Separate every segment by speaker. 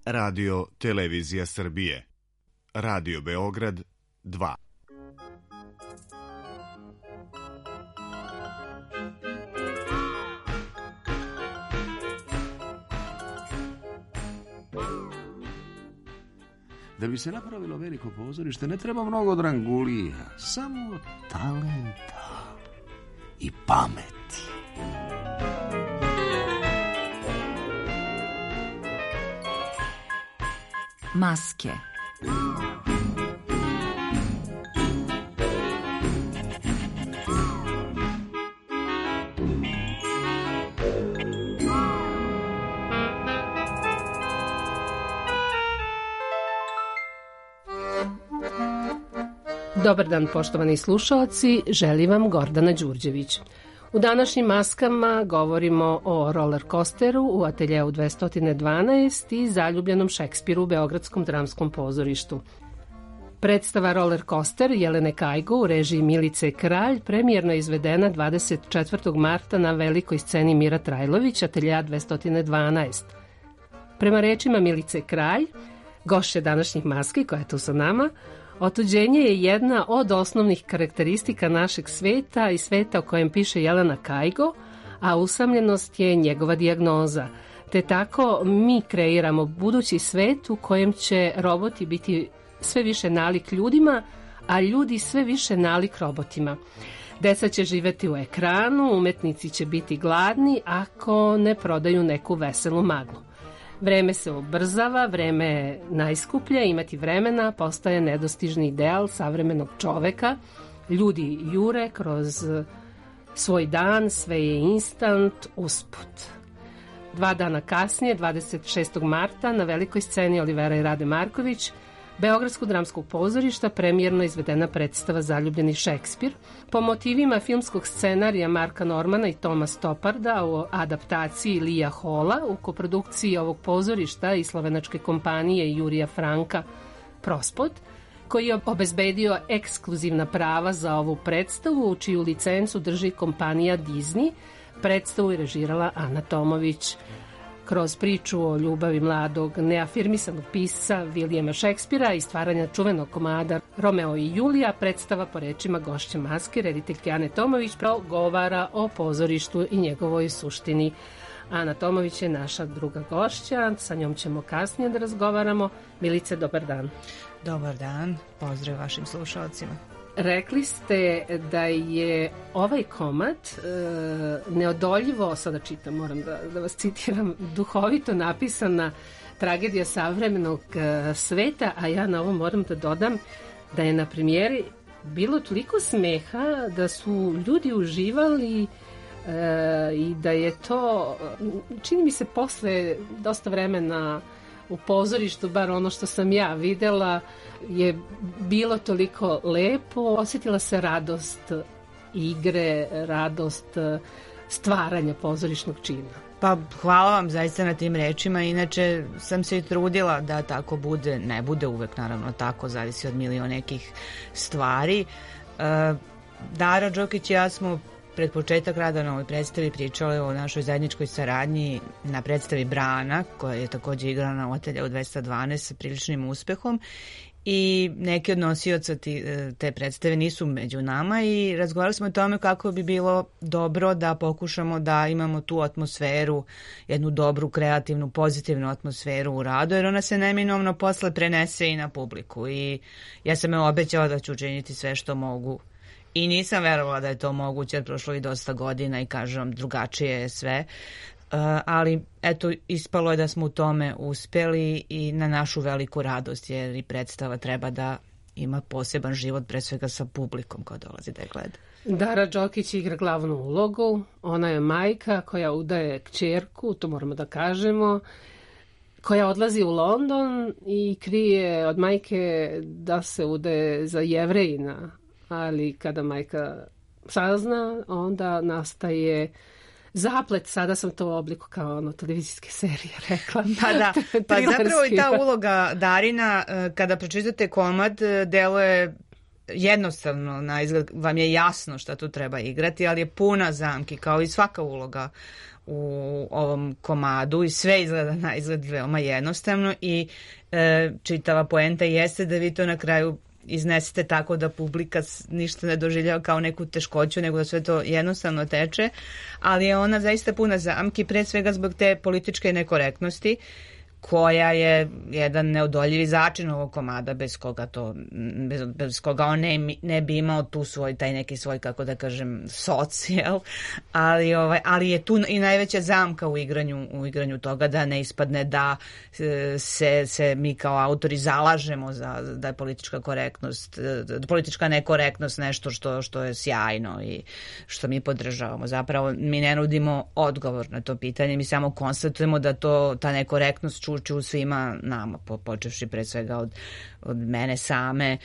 Speaker 1: Radio Televizija Srbije. Radio Beograd 2.
Speaker 2: Da bi se napravilo veliko pozorište ne treba mnogo drangulija, samo talenta i pameti.
Speaker 3: Maske.
Speaker 4: Dobar dan, poštovani slušaoci, želim vam Gordana Đurđević. U današnjim maskama govorimo o roller coasteru u ateljeu 212 i zaljubljenom Šekspiru u Beogradskom dramskom pozorištu. Predstava Roller coaster Jelene Kajgo u režiji Milice Kralj premijerno je izvedena 24. marta na velikoj sceni Mira Trajlović, ateljeja 212. Prema rečima Milice Kralj, gošće današnjih maski koja je tu sa nama, otuđenje je jedna od osnovnih karakteristika našeg sveta i sveta o kojem piše Jelena Kajgo, a usamljenost je njegova dijagnoza. Te tako mi kreiramo budući svet u kojem će roboti biti sve više nalik ljudima, a ljudi sve više nalik robotima. Deca će živeti u ekranu, umetnici će biti gladni ako ne prodaju neku veselu maglu. Vreme se ubrzava, vreme je najskuplje, imati vremena postaje nedostižni ideal savremenog čoveka. Ljudi jure kroz svoj dan, sve je instant, usput. 2 dana kasnije, 26. marta, na velikoj sceni Olivera i Rade Marković, Beogradskog dramskog pozorišta, premijerno izvedena predstava Zaljubljeni Šekspir, po motivima filmskog scenarija Marka Normana i Toma Stopparda u adaptaciji Lija Hola u koprodukciji ovog pozorišta i slovenačke kompanije Jurija Franka Prospod, koji je obezbedio ekskluzivna prava za ovu predstavu, čiju licencu drži kompanija Disney. Predstavu je režirala Ana Tomović. Kroz priču o ljubavi mladog, neafirmisanog pisca Vilijama Šekspira i stvaranja čuvenog komada Romeo i Julija, predstava po rečima gošće maske, rediteljke Ane Tomović, progovara o pozorištu i njegovoj suštini. Ana Tomović je naša druga gošća, sa njom ćemo kasnije da razgovaramo. Milice, dobar dan.
Speaker 5: Dobar dan, pozdrav vašim slušalcima.
Speaker 4: Rekli ste da je ovaj komad neodoljivo, sada čitam, moram da vas citiram, duhovito napisana tragedija savremenog sveta, a ja na ovo moram da dodam da je na premijeri bilo toliko smeha da su ljudi uživali i da je to, čini mi se posle dosta vremena u pozorištu, bar ono što sam ja videla, je bilo toliko lepo. Osjetila se radost igre, radost stvaranja pozorišnog čina.
Speaker 5: Pa hvala vam zaista na tim rečima. Inače sam se i trudila da tako bude. Ne bude uvek naravno tako, zavisi od milion nekih stvari. Dara Đokić i ja smo pred početak rada na ovoj predstavi pričale o našoj zajedničkoj saradnji na predstavi Brana, koja je takođe igrana u ateljeu 212 sa priličnim uspehom. I neki od nosioca te predstave nisu među nama i razgovarali smo o tome kako bi bilo dobro da pokušamo da imamo tu atmosferu, jednu dobru, kreativnu, pozitivnu atmosferu u radu, jer ona se neminovno posle prenese i na publiku. I ja sam obećala da ću učiniti sve što mogu. I nisam verovala da je to moguće, jer prošlo i dosta godina i kažem, drugačije je sve. Ali eto, ispalo je da smo u tome uspeli i na našu veliku radost, jer i predstava treba da ima poseban život, pre svega sa publikom koja dolazi da je gleda.
Speaker 4: Dara Đokić igra glavnu ulogu, ona je majka koja udaje kćerku, to moramo da kažemo, koja odlazi u London i krije od majke da se udaje za Jevrejina, ali kada majka sazna, onda nastaje zaplet. Sada sam to u obliku kao televizijske serije rekla.
Speaker 5: Pa da, pa zapravo i ta uloga Darina, kada pročitate komad, deluje jednostavno, na izgled vam je jasno šta tu treba igrati, ali je puna zamki, kao i svaka uloga u ovom komadu i sve izgleda na izgled veoma jednostavno i čitava poenta jeste da vi to na kraju iznesete tako da publika ništa ne doživljava kao neku teškoću, nego da sve to jednostavno teče, ali je ona zaista puna zamki, pre svega zbog te političke nekorektnosti, koja je jedan neodoljivi začin ovog komada bez koga on ne bi imao tu taj neki svoj, kako da kažem, socijal, ali je tu i najveća zamka u igranju toga, da ne ispadne da se mi kao autori zalažemo da je politička nekorektnost nešto što je sjajno i što mi podržavamo. Zapravo mi ne nudimo odgovor na to pitanje, mi samo konstatujemo da ta nekorektnost čuči u svima nama, počevši pre svega od mene same,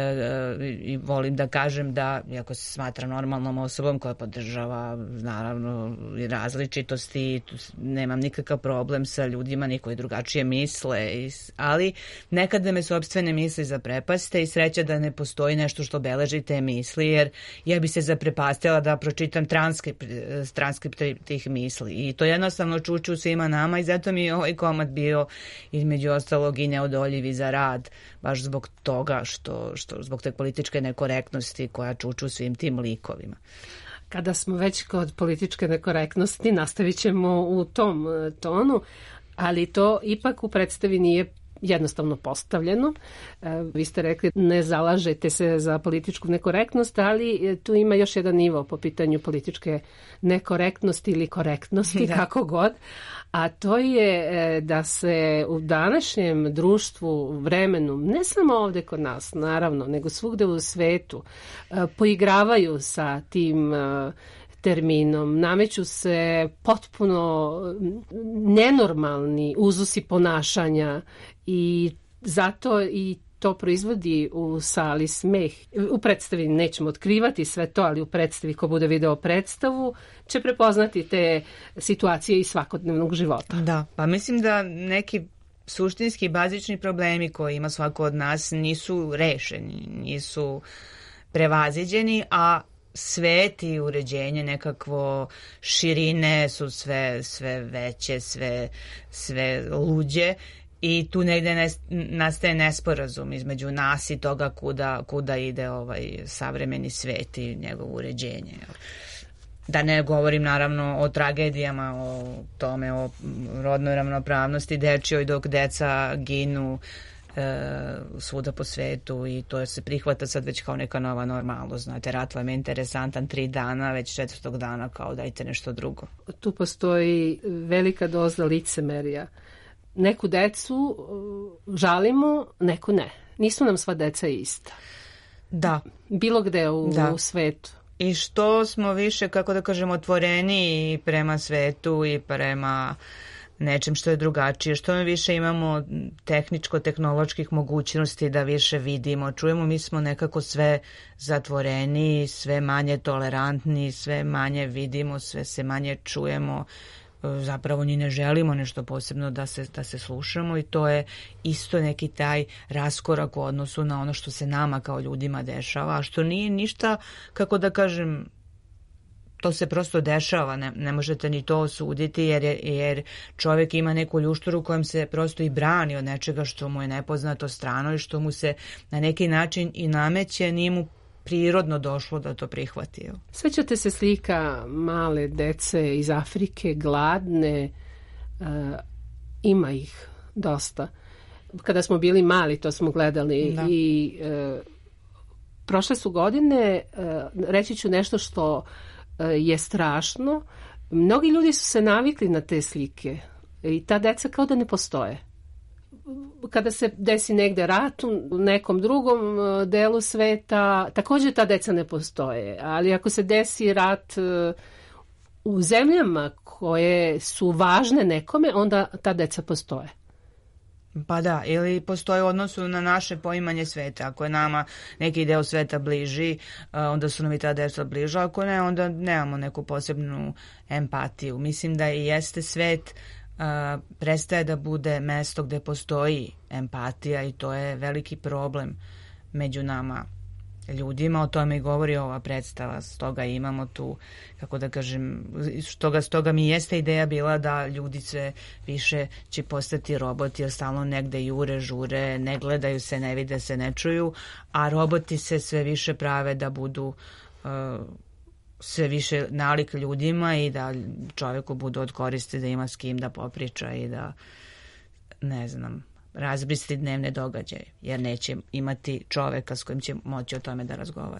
Speaker 5: i volim da kažem da, iako se smatra normalnom osobom koja podržava naravno i različitosti, nemam nikakav problem sa ljudima, ni koji drugačije misle, ali nekada me sopstvene misli zaprepaste i sreća da ne postoji nešto što beleži te misli, jer ja bi se zaprepastila da pročitam transkript tih misli i to jednostavno čuči u svima nama i zato mi je ovaj komad bio između ostalog i neodoljivi za rad, baš zbog toga što zbog te političke nekorektnosti koja čuču svim tim likovima.
Speaker 4: Kada smo već kod političke nekorektnosti, nastavit ćemo u tom tonu, ali to ipak u predstavi nije jednostavno postavljeno. Vi ste rekli ne zalažete se za političku nekorektnost, ali tu ima još jedan nivo po pitanju političke nekorektnosti ili korektnosti, kako god. A to je da se u današnjem društvu, vremenu, ne samo ovdje kod nas, naravno, nego svugde u svetu, poigravaju sa tim terminom, nameću se potpuno nenormalni uzusi ponašanja i zato i to proizvodi u sali smeh. U predstavi nećemo otkrivati sve to, ali u predstavi, ko bude video predstavu, će prepoznati te situacije iz svakodnevnog života.
Speaker 5: Da, pa mislim da neki suštinski bazični problemi koje ima svako od nas nisu rešeni, nisu prevaziđeni, a svet i uređenje, nekakvo širine su sve veće, sve luđe i tu negde nastaje nesporazum između nas i toga kuda ide ovaj savremeni svet i njegovo uređenje. Da ne govorim naravno o tragedijama, o tome, o rodnoj ravnopravnosti dečjoj dok deca ginu svuda po svetu i to se prihvata sad već kao neka nova normalnost. Znate, rat vam je interesantan 3 dana, već 4. dana kao dajte nešto drugo.
Speaker 4: Tu postoji velika doza licemerja. Neku decu žalimo, neku ne. Nisu nam sva deca ista.
Speaker 5: Da.
Speaker 4: Bilo gde u svetu.
Speaker 5: I što smo više, kako da kažem, otvoreni prema svetu i prema nečem što je drugačije, što mi više imamo tehničko-tehnoloških mogućnosti da više vidimo, čujemo, mi smo nekako sve zatvoreni, sve manje tolerantni, sve manje vidimo, sve se manje čujemo, zapravo ni ne želimo nešto posebno da se slušamo i to je isto neki taj raskorak u odnosu na ono što se nama kao ljudima dešava, a što nije ništa, kako da kažem, to se prosto dešava, ne možete ni to osuditi jer čovjek ima neku ljušturu kojem se prosto i brani od nečega što mu je nepoznato, strano i što mu se na neki način i nameće, nije mu prirodno došlo da to prihvati.
Speaker 4: Sećate se slika male dece iz Afrike, gladne, ima ih dosta. Kada smo bili mali, to smo gledali i prošle su godine, reći ću nešto što je strašno. Mnogi ljudi su se navikli na te slike i ta deca kao da ne postoje. Kada se desi negde rat u nekom drugom delu sveta, također ta deca ne postoje. Ali ako se desi rat u zemljama koje su važne nekome, onda ta deca postoje.
Speaker 5: Pa da, ili postoji u odnosu na naše poimanje sveta. Ako je nama neki deo sveta bliži, onda su nam i ta deca bliža. Ako ne, onda nemamo neku posebnu empatiju. Mislim da i jeste svet prestaje da bude mesto gde postoji empatija i to je veliki problem među nama ljudima, o tome i govori ova predstava, stoga imamo tu, kako da kažem, stoga mi jeste ideja bila da ljudi sve više će postati roboti, jer stalno negde jure, žure, ne gledaju se, ne vide se, ne čuju, a roboti se sve više prave da budu sve više nalik ljudima i da čoveku budu od koristi, da ima s kim da popriča i da, ne znam, razbristi dnevne događaje, jer neće imati čoveka s kojim će moći o tome da razgovara.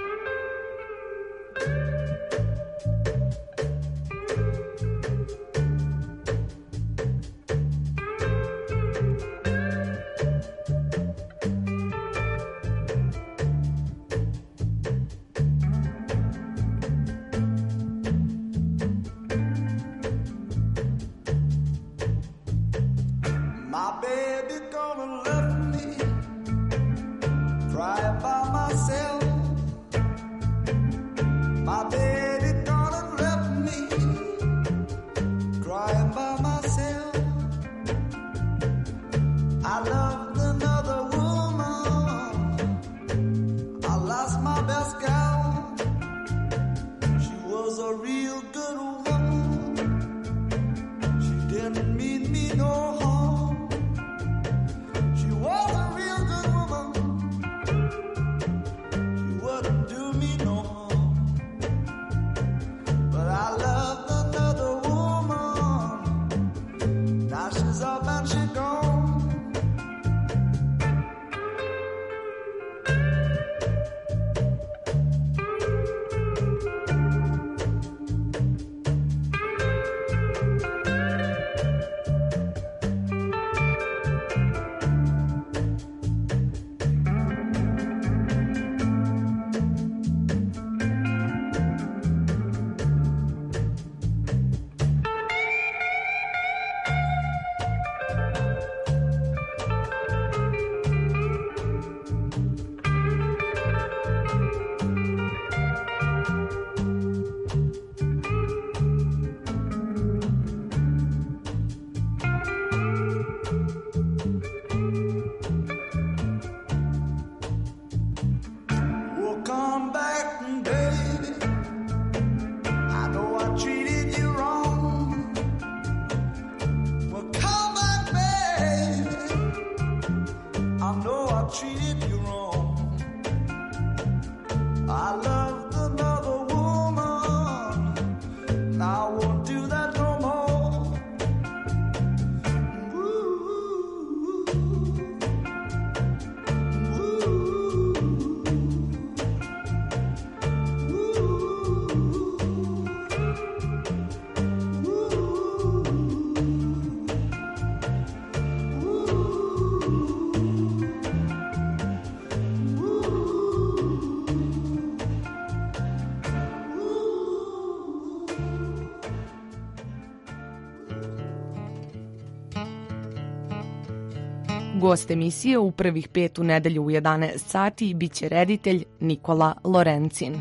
Speaker 3: Gost emisije u prvih 5 u nedelju u 11 sati biće reditelj Nikola Lorencin.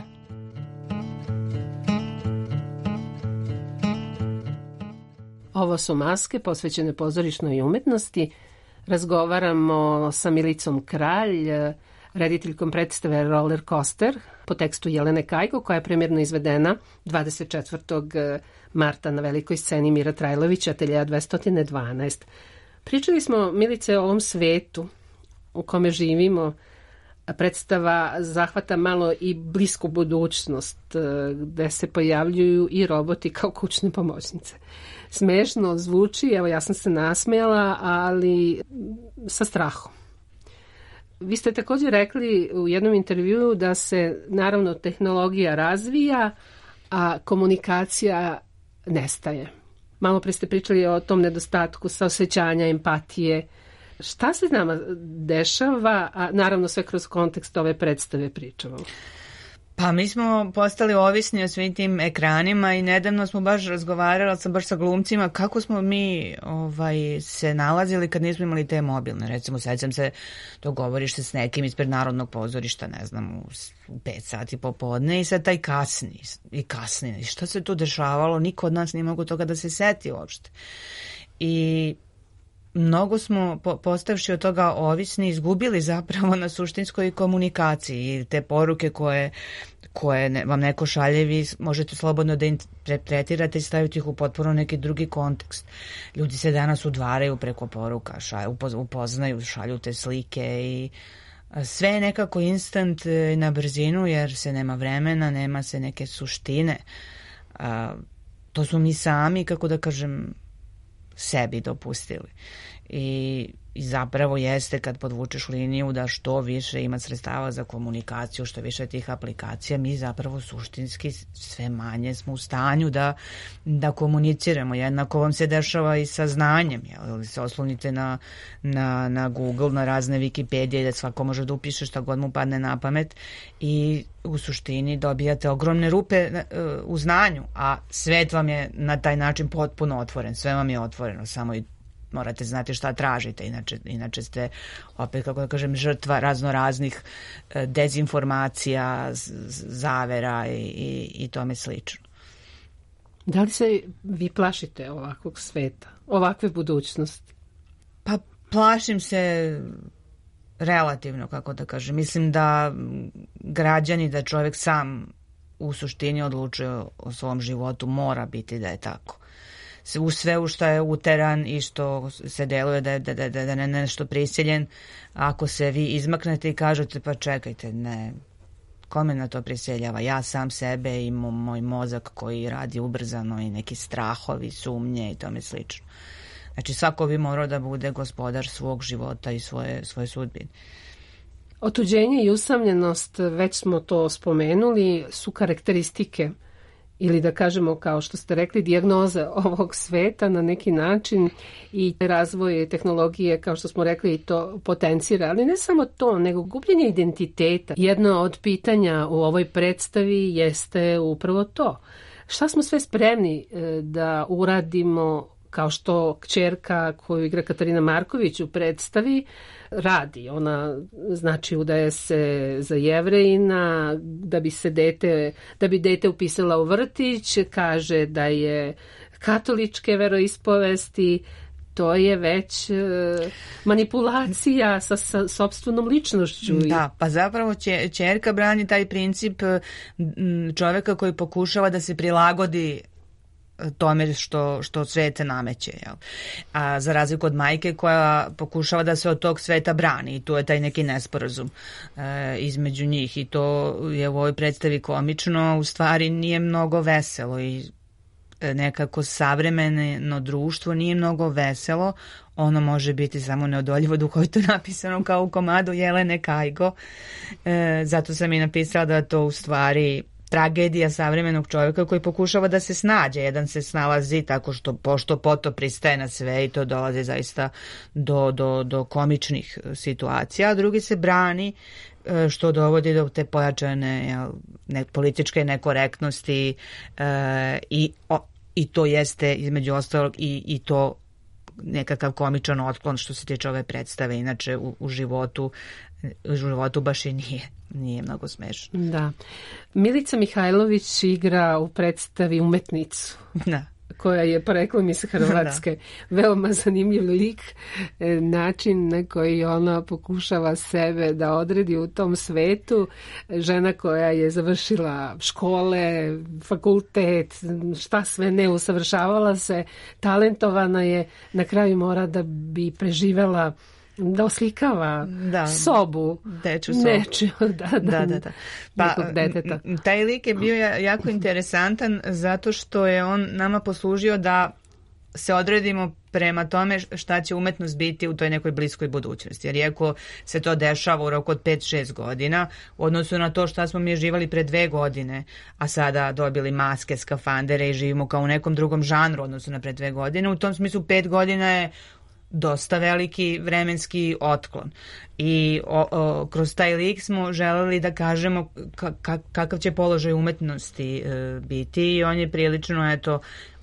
Speaker 4: Ovo su Maske posvećene pozorišnoj umetnosti. Razgovaramo sa Milicom Kralj, rediteljkom predstave Roller Coaster po tekstu Jelene Kajko, koja je premjerno izvedena 24. marta na velikoj sceni Mira Trajlovića, ateljeja 212. Pričali smo, Milice, o ovom svetu u kome živimo. Predstava zahvata malo i blisku budućnost, gde se pojavljuju i roboti kao kućne pomoćnice. Smešno zvuči, evo ja sam se nasmejala, ali sa strahom. Vi ste također rekli u jednom intervjuu da se naravno tehnologija razvija, a komunikacija nestaje. Malo pre ste pričali o tom nedostatku saosećanja, empatije. Šta se nama dešava, a naravno sve kroz kontekst ove predstave pričamo?
Speaker 5: Pa mi smo postali ovisni o svim tim ekranima i nedavno smo baš razgovarali sa glumcima kako smo mi se nalazili kad nismo imali te mobilne. Recimo, sećam se, dogovoriš se s nekim ispred Narodnog pozorišta, ne znam, u 5 sati popodne i sad taj kasni. I šta se tu dešavalo? Niko od nas nije mogu toga da se seti uopšte. I mnogo smo, postavši od toga ovisni, izgubili zapravo na suštinskoj komunikaciji i te poruke koje vam neko šalje, vi možete slobodno da interpretirate i staviti ih u potpuno neki drugi kontekst. Ljudi se danas udvaraju preko poruka, upoznaju, šalju te slike i sve je nekako instant na brzinu jer se nema vremena, nema se neke suštine. To smo mi sami, kako da kažem, sebi dopustili. I zapravo jeste kad podvučeš liniju da što više ima sredstava za komunikaciju, što više tih aplikacija, mi zapravo suštinski sve manje smo u stanju da komuniciramo. Jednako vam se dešava i sa znanjem. Jel se oslonite na Google, na razne Wikipedije, da svako može da upiše šta god mu padne na pamet i u suštini dobijate ogromne rupe u znanju, a svet vam je na taj način potpuno otvoren. Sve vam je otvoreno, samo i morate znati šta tražite, inače ste opet, kako da kažem, žrtva raznoraznih dezinformacija, zavera i tome slično.
Speaker 4: Da li se vi plašite ovakvog sveta, ovakve budućnosti?
Speaker 5: Pa plašim se relativno, kako da kažem. Mislim da građani, da čovjek sam u suštini odlučuje o svom životu, mora biti da je tako. U sve u što je uteran i što se deluje da je nešto prisiljen, ako se vi izmaknete i kažete pa čekajte, ne, kome na to prisiljava? Ja sam sebe i moj mozak koji radi ubrzano i neki strahovi, sumnje i tome slično. Znači svako bi morao da bude gospodar svog života i svoje sudbine.
Speaker 4: Otuđenje i usamljenost, već smo to spomenuli, su karakteristike ili da kažemo, kao što ste rekli, dijagnoza ovog sveta na neki način i razvoj tehnologije, kao što smo rekli, i to potencira. Ali ne samo to, nego gubljenje identiteta. Jedno od pitanja u ovoj predstavi jeste upravo to. Šta smo sve spremni da uradimo, kao što kćerka koju igra Katarina Marković u predstavi radi. Ona znači udaje se za Jevrejina da bi dete upisala u vrtić, kaže da je katoličke veroispovesti. To je već manipulacija sa sopstvenom ličnošću.
Speaker 5: Da, pa zapravo ćerka brani taj princip čoveka koji pokušava da se prilagodi tome što svet nameće. Jel? A za razliku od majke koja pokušava da se od tog sveta brani i tu je taj neki nesporazum između njih i to je u ovoj predstavi komično, u stvari nije mnogo veselo i nekako savremeno društvo nije mnogo veselo, ono može biti samo neodoljivo duhovito napisano kao u komadu Jelene Kajgo, zato sam i napisala da to u stvari tragedija savremenog čovjeka koji pokušava da se snađe. Jedan se snalazi tako što pošto poto pristaje na sve i to dolazi zaista do komičnih situacija, a drugi se brani što dovodi do te pojačane političke nekorektnosti i to jeste između ostalog i to nekakav komičan otklon što se tiče ove predstave. Inače u životu baš i nije mnogo smešno.
Speaker 4: Da. Milica Mihajlović igra u predstavi umetnicu.
Speaker 5: Da.
Speaker 4: Koja je poreklom iz Hrvatske. Veoma zanimljiv lik, način na koji ona pokušava sebe da odredi u tom svetu. Žena koja je završila škole, fakultet, šta sve ne, usavršavala se, talentovana je, na kraju mora da bi preživela da oslikava sobu.
Speaker 5: Dečju sobu.
Speaker 4: Nečiju, da.
Speaker 5: Pa, taj lik je bio jako interesantan zato što je on nama poslužio da se odredimo prema tome šta će umetnost biti u toj nekoj bliskoj budućnosti. Jer iako se to dešava u roku od 5-6 godina, u odnosu na to šta smo mi živali pre 2 godine, a sada dobili maske, skafandere i živimo kao u nekom drugom žanru odnosu na pre 2 godine, u tom smislu 5 godina je dosta veliki vremenski otklon. I kroz taj lik smo želeli da kažemo kakav će položaj umetnosti biti i on je prilično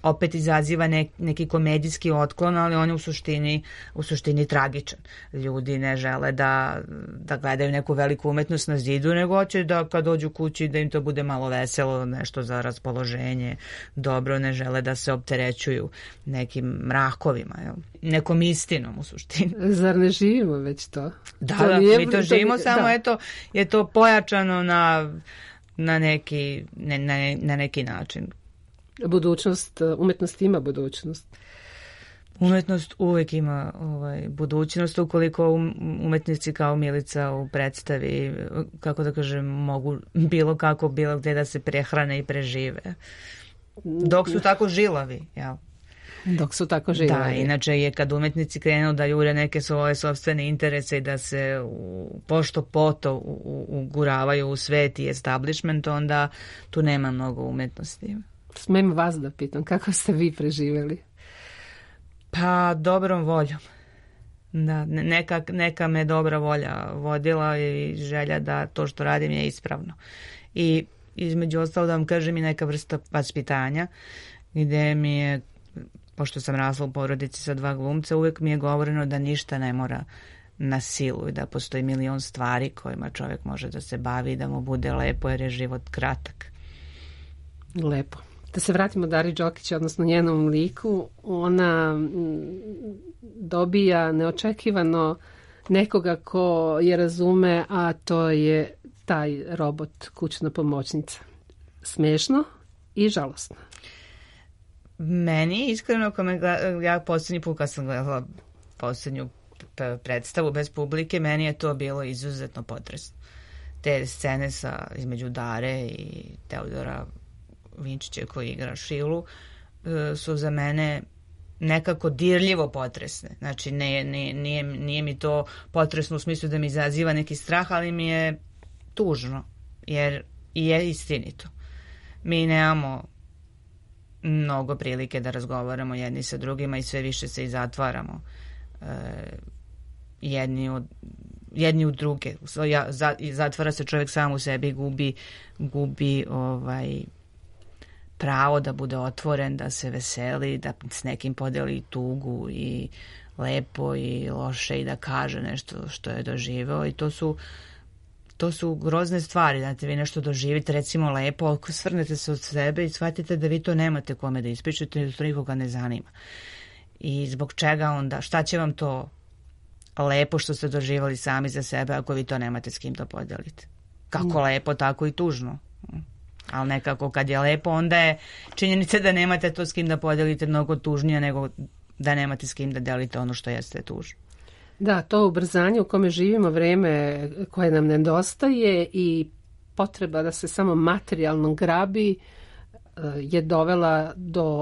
Speaker 5: opet izaziva neki komedijski otklon, ali on je u suštini tragičan. Ljudi ne žele da gledaju neku veliku umetnost na zidu, nego hoće da kad dođu kući da im to bude malo veselo, nešto za raspoloženje, dobro, ne žele da se opterećuju nekim mrakovima, jel? Nekom istinom u suštini.
Speaker 4: Zar ne živimo već to?
Speaker 5: Da, mi to živimo, samo eto je to pojačano na neki način.
Speaker 4: Umetnost ima budućnost.
Speaker 5: Umetnost uvek ima budućnost ukoliko umetnici kao Milica u predstavi, kako da kažem, mogu bilo gde da se prehrane i prežive. Dok su tako žilavi, jel?
Speaker 4: Dok su tako žilavi.
Speaker 5: Da, inače je kad umetnici krenu da jure neke svoje sopstvene interese i da se pošto poto uguravaju u svet i establishment, onda tu nema mnogo umetnosti.
Speaker 4: Smem vas da pitam, kako ste vi preživjeli?
Speaker 5: Pa dobrom voljom. Da, neka me dobra volja vodila i želja da to što radim je ispravno. I između ostalo da vam kažem i neka vrsta vaspitanja gde mi je, pošto sam rasla u porodici sa 2 glumca, uvek mi je govoreno da ništa ne mora na silu i da postoji milion stvari kojima čovjek može da se bavi i da mu bude lepo jer je život kratak.
Speaker 4: Lepo. Da se vratimo Dari Đokić, odnosno njenom liku, ona dobija neočekivano nekoga ko je razume, a to je taj robot, kućna pomoćnica. Smešno i žalosno.
Speaker 5: Meni, iskreno, ja posljednji put kad sam gledala posljednju predstavu bez publike, meni je to bilo izuzetno potresno. Te scene između Dare i Teodora Vinčića koji igra Šilu su za mene nekako dirljivo potresne. Znači nije mi to potresno u smislu da mi izaziva neki strah, ali mi je tužno jer je istinito. Mi nemamo mnogo prilike da razgovaramo jedni sa drugima i sve više se i zatvaramo jedni u druge. Zatvara se čovjek sam u sebi, gubi pravo da bude otvoren, da se veseli, da s nekim podeli tugu i lepo i loše i da kaže nešto što je doživeo i to su grozne stvari. Znate, vi nešto doživite, recimo lepo, svrnete se od sebe i shvatite da vi to nemate kome da ispričate i da to nikoga ne zanima. I zbog čega onda, šta će vam to lepo što ste doživali sami za sebe ako vi to nemate s kim da podelite? Kako lepo, tako i tužno. Ali nekako kad je lepo, onda je činjenica da nemate to s kim da podelite mnogo tužnije nego da nemate s kim da delite ono što jeste tužno.
Speaker 4: Da, to ubrzanje u kome živimo, vreme koje nam nedostaje i potreba da se samo materijalno grabi je dovela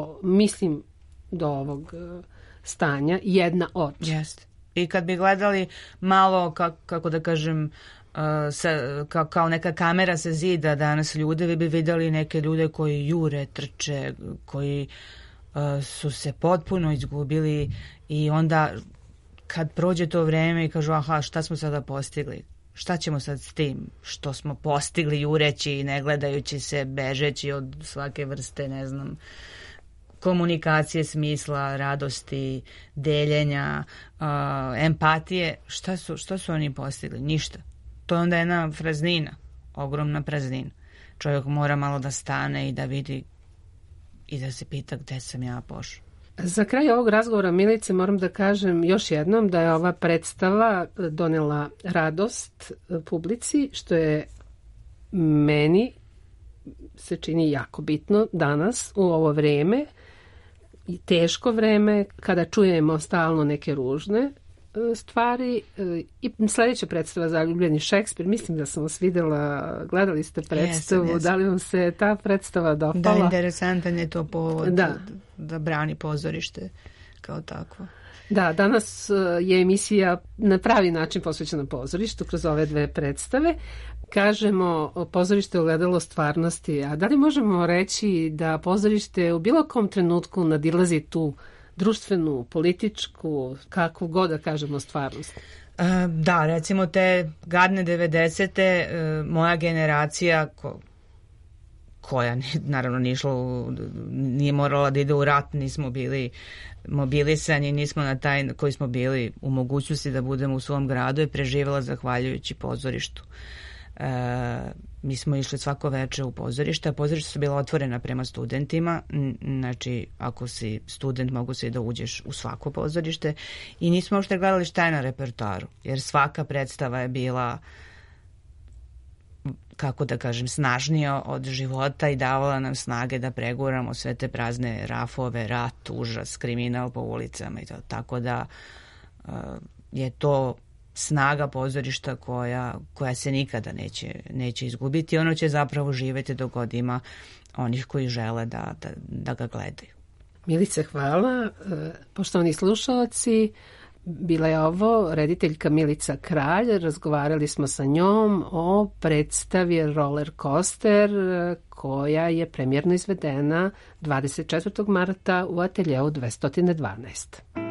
Speaker 4: do ovog stanja, jedna od.
Speaker 5: Jeste. I kad bi gledali malo, kako da kažem, kao neka kamera sa zida danas ljude, vi bi vidjeli neke ljude koji jure, trče, koji su se potpuno izgubili i onda kad prođe to vreme i kažu aha, šta smo sada postigli? Šta ćemo sad s tim što smo postigli jureći, ne gledajući se, bežeći od svake vrste, ne znam, komunikacije, smisla, radosti, deljenja, empatije. Šta su oni postigli? Ništa. To je onda jedna praznina, ogromna praznina. Čovjek mora malo da stane i da vidi i da se pita gde sam ja pošao.
Speaker 4: Za kraj ovog razgovora, Milice, moram da kažem još jednom da je ova predstava donela radost publici, što je meni se čini jako bitno danas u ovo vreme i teško vreme kada čujemo stalno neke ružne stvari. I sljedeća predstava Zaljubljeni Šekspir, mislim da sam vas vidjela, gledali ste predstavu,
Speaker 5: Jesam.
Speaker 4: Da li vam se ta predstava dopala?
Speaker 5: Da, interesantan je to povod da brani pozorište kao takvo.
Speaker 4: Da, danas je emisija na pravi način posvećena pozorištu kroz ove 2 predstave. Kažemo pozorište ogledalo stvarnosti, a da li možemo reći da pozorište u bilo kom trenutku nadilazi tu društvenu, političku, kakvu god da kažemo stvarnost?
Speaker 5: Da, recimo te gadne 90. Moja generacija koja naravno nije morala da ide u rat, nismo bili mobilisani, nismo na taj koji smo bili u mogućnosti da budemo u svom gradu, je preživjela zahvaljujući pozorištu. Mi smo išli svako veče u pozorište, a pozorište su bila otvorena prema studentima, znači ako si student mogu si da uđeš u svako pozorište i nismo uopšte gledali šta je na repertoaru, jer svaka predstava je bila, kako da kažem, snažnija od života i davala nam snage da preguramo sve te prazne rafove, rat, užas, kriminal po ulicama i to. Tako da je to snaga pozorišta koja se nikada neće izgubiti. Ono će zapravo živjeti dok god ima onih koji žele da ga gledaju.
Speaker 4: Milice, hvala. Poštovani slušalci, bila je ovo rediteljka Milica Kralj. Razgovarali smo sa njom o predstavi Roller Coaster koja je premijerno izvedena 24. marta u ateljeu 212.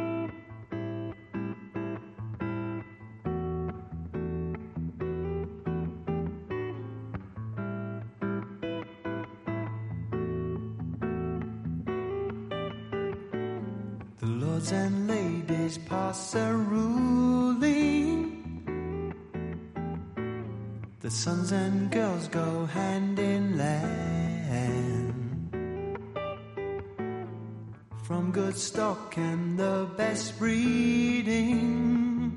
Speaker 6: And ladies pass a ruling. The sons and girls go hand in hand. From good stock and the best breeding,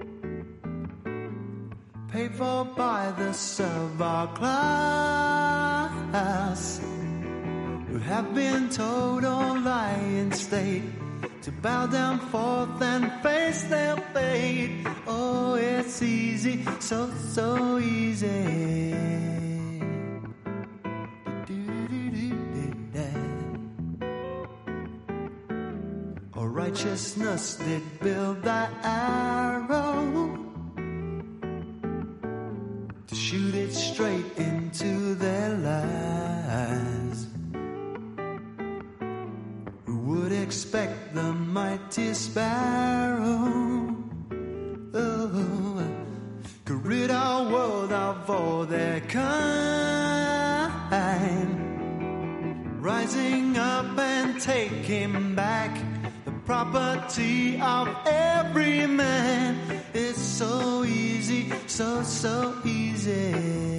Speaker 6: paid for by the server class, who have been told or lie in state to bow down forth and face their fate. Oh, it's easy, so easy. Oh, righteousness did build that arrow to shoot it straight into their lives. Would expect the mighty sparrow could rid our world of all their kind, rising up and taking back the property of every man. It's so easy, so easy.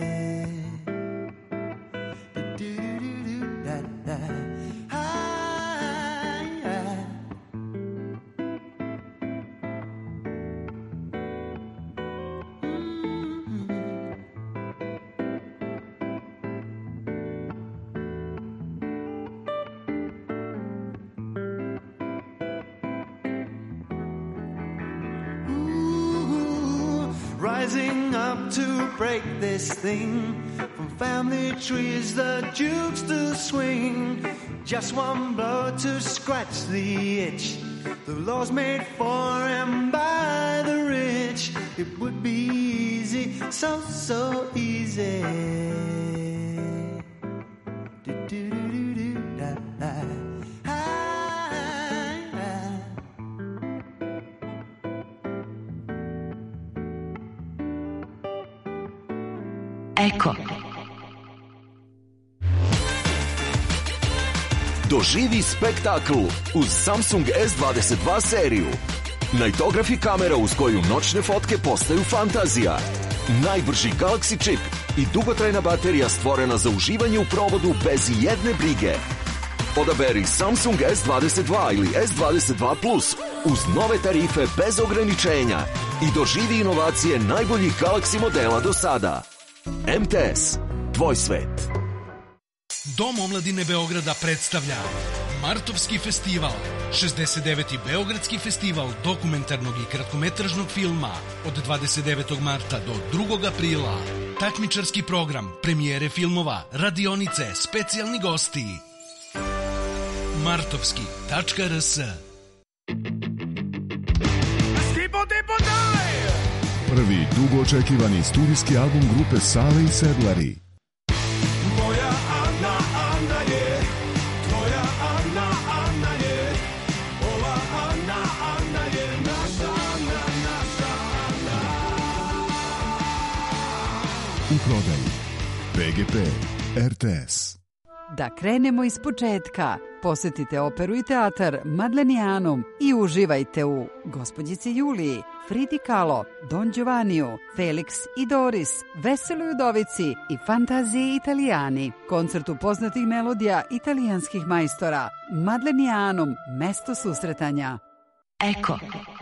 Speaker 6: Rising up to break this thing, from family trees the dukes to swing. Just one blow to scratch the itch, the laws made for and by the rich. It would be easy, so easy.
Speaker 7: Eko. Doživi spektakl uz Samsung S22 seriju. Nightography kamera uz koju noćne fotke postaju fantazija. Najbrži Galaxy čip i dugotrajna baterija stvorena za uživanje u provodu bez jedne brige. Odaberi Samsung S22 ili S22 Plus uz nove tarife bez ograničenja i doživi inovacije najboljih Galaxy modela do sada. MTS, tvoj svet.
Speaker 8: Dom omladine Beograda predstavlja Martovski festival, 69. Beogradski festival dokumentarnog i kratkometražnog filma od 29. marta do 2. aprila. Takmičarski program, premijere filmova, radionice, specijalni gosti. Martovski.rs.
Speaker 9: Prvi dugo očekivani studijski album grupe Sale i Sedlari.
Speaker 6: Moja Ana, Ana je, tvoja Ana, Ana je, ova Ana, Ana je, naša Ana, naša Ana.
Speaker 9: U prodaju PGP RTS.
Speaker 10: Da krenemo iz početka. Posetite operu i teatar Madlenijanum i uživajte u Gospođici Juliji, Fridi Kahlo, Don Giovanniju, Felix i Doris, Veseloj udovici i Fantaziji Italijani. Koncertu poznatih melodija italijanskih majstora. Madlenijanum, mesto susretanja.
Speaker 3: Eko.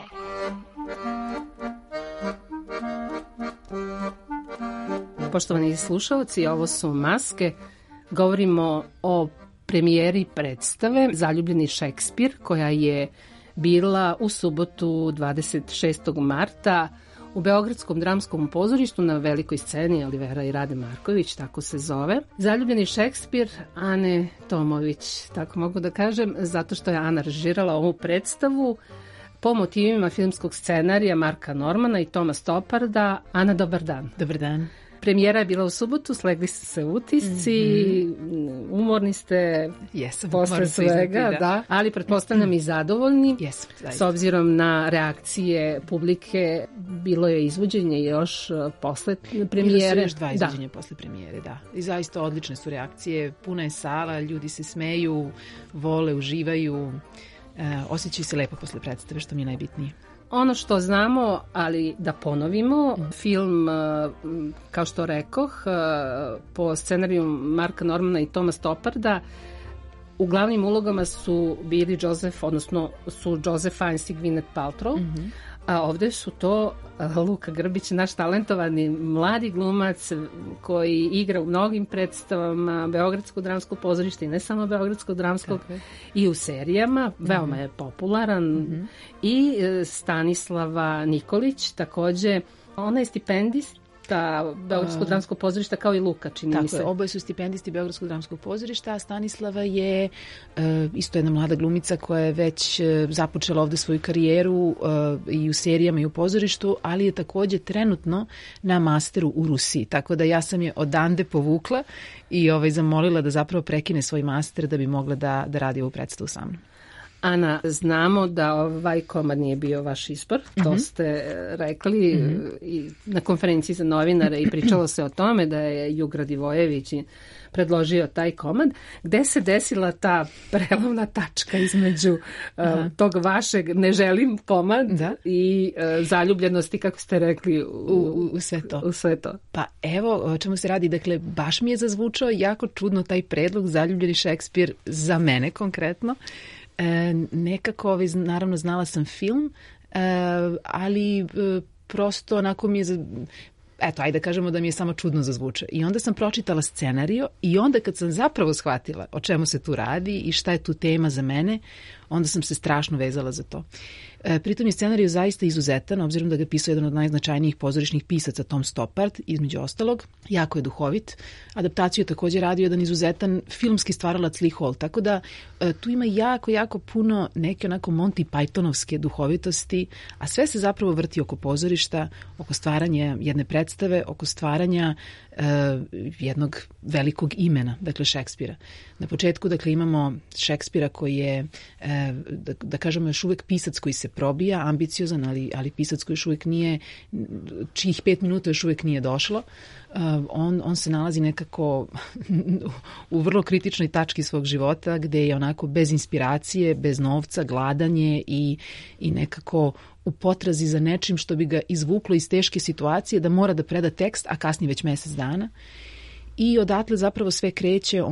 Speaker 4: Poštovani slušalci, ovo su Maske. Govorimo o premijeri predstave Zaljubljeni Šekspir, koja je bila u subotu 26. marta u Beogradskom dramskom pozorištu na velikoj sceni Olivera i Rade Marković, tako se zove. Zaljubljeni Šekspir Ane Tomović, tako mogu da kažem, zato što je Ana režirala ovu predstavu po motivima filmskog scenarija Marka Normana i Toma Stopparda. Ana, dobar dan.
Speaker 11: Dobar dan.
Speaker 4: Premijera je bila u subotu, slegli su se utisci, umorni ste posle svega, da, ali pretpostavljam i zadovoljni. S obzirom na reakcije publike, bilo je izvođenje još posle premijere.
Speaker 11: Bilo su još 2 izvođenja posle premijere, da. I zaista odlične su reakcije, puna je sala, ljudi se smeju, vole, uživaju, osjećaju se lepo posle predstave, što mi je najbitnije.
Speaker 4: Ono što znamo, ali da ponovimo, film, kao što rekoh, po scenariju Marka Normana i Toma Stopparda, u glavnim ulogama su bili Joseph Fiennes i Gwyneth Paltrow, a ovde su to Luka Grbić, naš talentovani mladi glumac koji igra u mnogim predstavama Beogradskog dramskog pozorišta i ne samo Beogradskog dramskog, i u serijama, veoma je popularan, i Stanislava Nikolić, takođe, ona je stipendist Beogradskog dramskog pozorišta kao i Luka, čini mi se.
Speaker 11: Tako je, oboje su stipendisti Beogradskog dramskog pozorišta, a Stanislava je isto jedna mlada glumica koja je već započela ovde svoju karijeru i u serijama i u pozorištu, ali je takođe trenutno na masteru u Rusiji, tako da ja sam je odande povukla i zamolila da zapravo prekine svoj master da bi mogla da radi ovu predstavu sa mnom.
Speaker 4: Ana, znamo da ovaj komad nije bio vaš izbor, to ste rekli i na konferenciji za novinare i pričalo se o tome da je Jugra Divojević predložio taj komad. Gde se desila ta prelomna tačka između tog vašeg ne želim komad i zaljubljenosti, kako ste rekli,
Speaker 11: u sve to? Pa evo, o čemu se radi. Dakle, baš mi je zazvučao jako čudno taj predlog Zaljubljeni Šekspir za mene konkretno. Nekako, naravno, znala sam film, ali prosto onako mi je, ajde da kažemo da mi je samo čudno zazvučao. I onda sam pročitala scenario i onda kad sam zapravo shvatila o čemu se tu radi i šta je tu tema za mene, onda sam se strašno vezala za to. Pritom je scenarij zaista izuzetan, obzirom da ga pisao jedan od najznačajnijih pozorišnih pisaca, Tom Stoppard, između ostalog. Jako je duhovit. Adaptaciju je također radio jedan izuzetan filmski stvaralac Lee Hall, tako da tu ima jako puno neke onako Monty Pythonovske duhovitosti, a sve se zapravo vrti oko pozorišta, oko stvaranja jedne predstave, oko stvaranja jednog velikog imena, dakle Šekspira. Na početku, dakle, imamo Šekspira koji je, da kažemo, još uvek pisac koji se probija, ambiciozan, ali pisac koji još uvek nije, čijih 5 minuta još uvek nije došlo. On se nalazi nekako u vrlo kritičnoj tački svog života, gde je onako bez inspiracije, bez novca, gladanje i nekako u potrazi za nečim što bi ga izvuklo iz teške situacije da mora da preda tekst, a kasnije već mesec dana. I odatle zapravo sve kreće,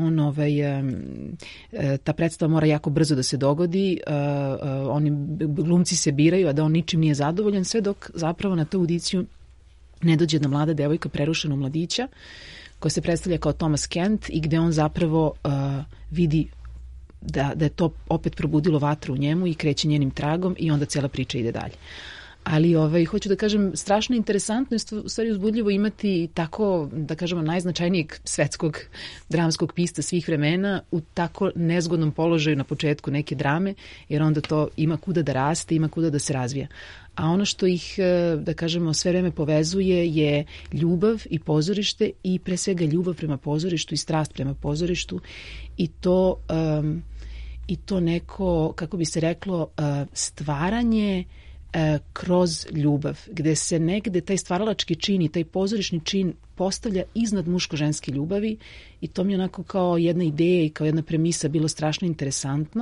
Speaker 11: ta predstava mora jako brzo da se dogodi, oni glumci se biraju, a da on ničim nije zadovoljan, sve dok zapravo na tu audiciju ne dođe jedna mlada devojka prerušenog mladića, koja se predstavlja kao Thomas Kent i gde on zapravo vidi da je to opet probudilo vatru u njemu i kreće njenim tragom i onda cijela priča ide dalje. Ali hoću da kažem, strašno interesantno je u stvari uzbudljivo imati tako, da kažemo, najznačajnijeg svetskog dramskog pisca svih vremena u tako nezgodnom položaju na početku neke drame, jer onda to ima kuda da raste, ima kuda da se razvija. A ono što ih, da kažemo, sve vreme povezuje je ljubav i pozorište i pre svega ljubav prema pozorištu i strast prema pozorištu i to neko, kako bi se reklo, stvaranje kroz ljubav, gde se negde taj stvaralački čin i taj pozorišni čin postavlja iznad muško-ženske ljubavi i to mi je onako kao jedna ideja i kao jedna premisa bilo strašno interesantno.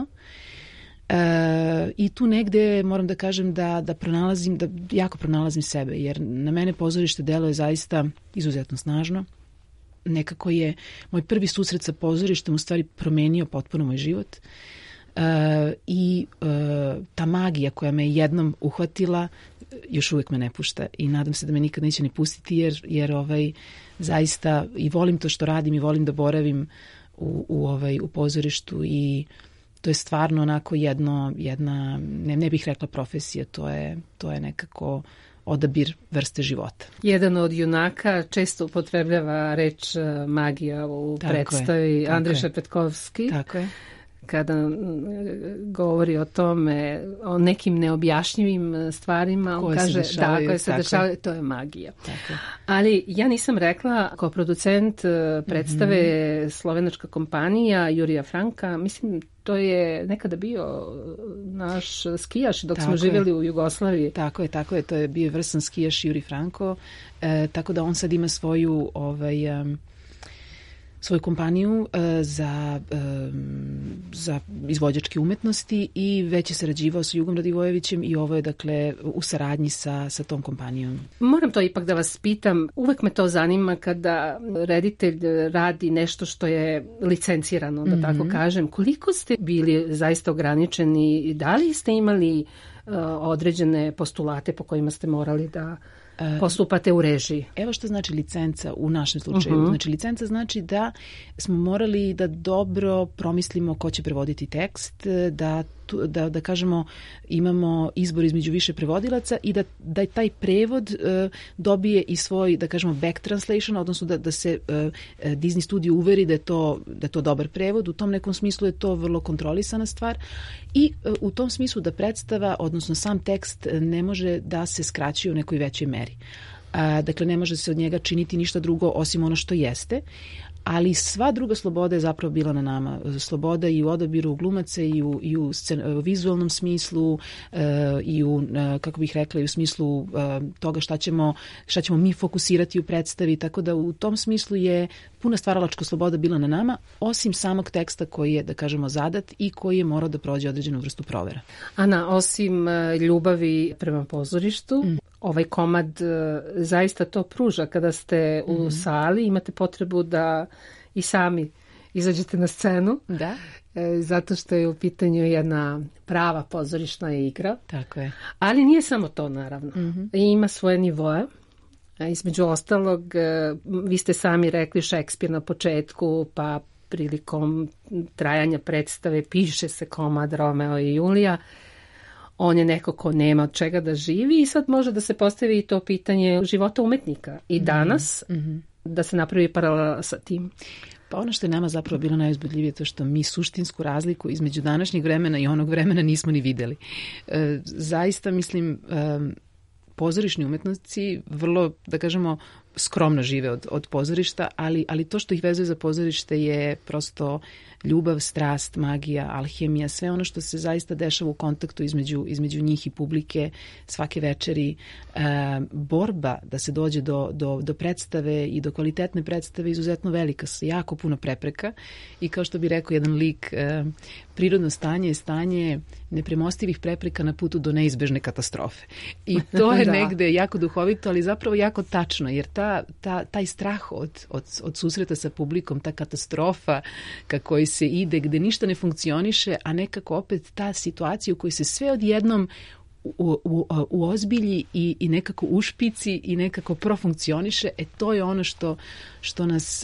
Speaker 11: I tu negde moram da kažem da jako pronalazim sebe, jer na mene pozorište deluje zaista izuzetno snažno. Nekako je moj prvi susret sa pozorištem u stvari promenio potpuno moj život. I ta magija koja me jednom uhvatila još uvek me ne pušta i nadam se da me nikad neće ni pustiti jer zaista i volim to što radim i volim da boravim u pozorištu i to je stvarno onako jedna ne bih rekla profesija, to je nekako odabir vrste života.
Speaker 4: Jedan od junaka često upotrebljava reč magija u predstavi, Andriša Petkovski.
Speaker 11: Tako je.
Speaker 4: Kada govori o tome, o nekim neobjašnjivim stvarima, on kaže koje se dešavaju, to je magija.
Speaker 11: Tako.
Speaker 4: Ali ja nisam rekla, kao producent predstave slovenačka kompanija Jurija Franka, mislim, to je nekada bio naš skijaš dok smo živjeli u Jugoslaviji.
Speaker 11: Tako je, to je bio vrsan skijaš Juri Franko, tako da on sad ima svoju kompaniju za izvođačke umetnosti i već je sarađivao sa Jugom Radivojevićem i ovo je dakle u saradnji sa tom kompanijom.
Speaker 4: Moram to ipak da vas pitam, uvek me to zanima kada reditelj radi nešto što je licencirano, da tako kažem. Koliko ste bili zaista ograničeni, da li ste imali određene postulate po kojima ste morali da postupate u režiji? Evo
Speaker 11: što znači licenca u našem slučaju. Znači licenca znači da smo morali da dobro promislimo ko će prevoditi tekst, da kažemo imamo izbor između više prevodilaca i da taj prevod dobije i svoj, da kažemo, back translation, odnosno da se Disney studio uveri da je to dobar prevod. U tom nekom smislu je to vrlo kontrolisana stvar i u tom smislu da predstava, odnosno sam tekst ne može da se skraćuje u nekoj većoj meri. Dakle, ne može se od njega činiti ništa drugo osim ono što jeste, ali sva druga sloboda je zapravo bila na nama. Sloboda i u odabiru glumaca i u vizualnom smislu i u, kako bih rekla, i u smislu toga šta ćemo mi fokusirati u predstavi, tako da u tom smislu je puna stvaralačka sloboda bila na nama, osim samog teksta koji je, da kažemo, zadat i koji je morao da prođe određenu vrstu provera.
Speaker 4: Ana, osim ljubavi prema pozorištu, ovaj komad zaista to pruža. Kada ste u sali, imate potrebu da i sami izađete na scenu.
Speaker 11: Da.
Speaker 4: Zato što je u pitanju jedna prava pozorišna igra.
Speaker 11: Tako je.
Speaker 4: Ali nije samo to, naravno. Ima svoje nivoe. Između ostalog, vi ste sami rekli Šekspir na početku, pa prilikom trajanja predstave piše se komad Romeo i Julija. On je neko ko nema od čega da živi i sad može da se postavi i to pitanje života umetnika. I danas da se napravi paralela sa tim.
Speaker 11: Pa ono što je nama zapravo bilo najuzbudljivije to što mi suštinsku razliku između današnjeg vremena i onog vremena nismo ni videli. Zaista mislim pozorišni umetnici vrlo, da kažemo, skromno žive od pozorišta, ali to što ih vezuje za pozorište je prosto ljubav, strast, magija, alhemija, sve ono što se zaista dešava u kontaktu između njih i publike svake večeri. Borba da se dođe do predstave i do kvalitetne predstave izuzetno velika, sa jako puno prepreka i kao što bi rekao jedan lik, prirodno stanje je stanje nepremostivih prepreka na putu do neizbežne katastrofe. I to je negde jako duhovito, ali zapravo jako tačno, jer taj strah od susreta sa publikom, ta katastrofa ka kojoj se ide, gde ništa ne funkcioniše, a nekako opet ta situacija u kojoj se sve odjednom uozbilji i nekako ušpici i nekako profunkcioniše, to je ono što nas,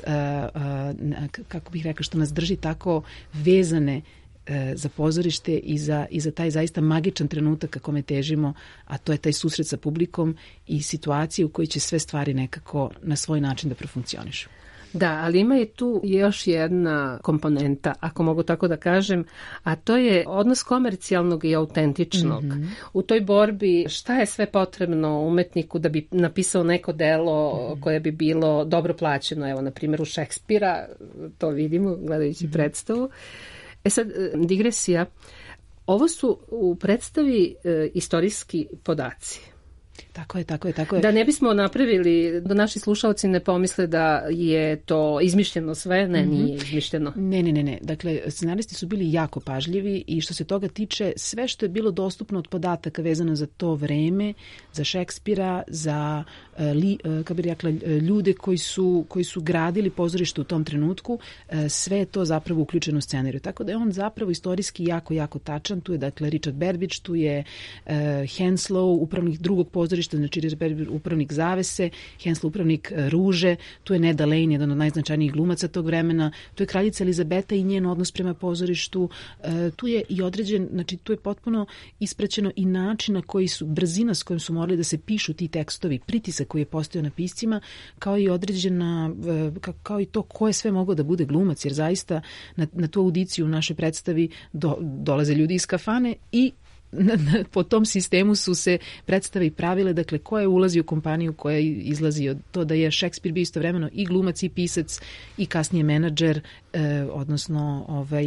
Speaker 11: kako bih rekla, što nas drži tako vezane za pozorište i za taj zaista magičan trenutak kako me težimo, a to je taj susret sa publikom i situacije u kojoj će sve stvari nekako na svoj način da profunkcionišu.
Speaker 4: Da, ali ima i tu još jedna komponenta, ako mogu tako da kažem, a to je odnos komercijalnog i autentičnog. U toj borbi šta je sve potrebno umetniku da bi napisao neko delo koje bi bilo dobro plaćeno, evo na primjer u Šekspira, to vidimo gledajući predstavu. Sad, digresija, Ovo su u predstavi istorijski podaci.
Speaker 11: Tako je.
Speaker 4: Da ne bismo napravili, da naši slušalci ne pomisle da je to izmišljeno sve, nije izmišljeno.
Speaker 11: Ne. Dakle, scenaristi su bili jako pažljivi i što se toga tiče, sve što je bilo dostupno od podataka vezano za to vreme, za Šekspira, za kako bih rekla, ljude koji su gradili pozorište u tom trenutku, sve je to zapravo uključeno u scenariju. Tako da je on zapravo istorijski jako tačan. Tu je dakle Richard Burbage, tu je Henslow, upravnik drugog pozorišta, znači Richard Burbage, upravnik Zavese, Henslow, upravnik Ruže, tu je Neda Lane, jedan od najznačajnijih glumaca tog vremena, tu je kraljica Elizabeta i njen odnos prema pozorištu, tu je i određen, znači tu je potpuno ispraćeno i način na koji su, brzina s kojom su morali da se pišu ti tekstovi, pritisak koji je postojao na piscima, kao i određena, kao i to ko je sve mogao da bude glumac, jer zaista na tu audiciju u našoj predstavi dolaze ljudi iz kafane i po tom sistemu su se predstave i pravile, dakle ko je ulazio u kompaniju, ko je izlazio, to da je Šekspir bio istovremeno i glumac i pisac i kasnije menadžer, odnosno